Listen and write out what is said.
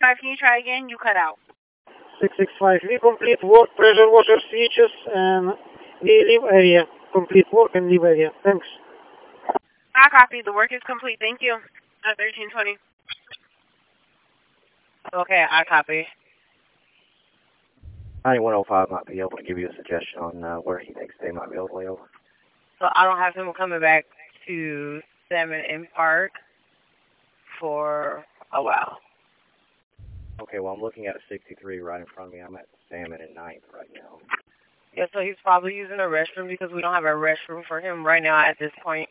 665, can you try again? You cut out. 665, we complete work, pressure washer switches, and we leave area. Complete work and leave area. Thanks. I copy. The work is complete. Thank you. At 1320. Okay, I copy. 9105 might be able to give you a suggestion on where he thinks they might be able to lay over. So I don't have him coming back to 7 and Park for a while. Okay, well, I'm looking at a 63 right in front of me. I'm at Salmon and 9th right now. Yeah, so he's probably using a restroom because we don't have a restroom for him right now at this point.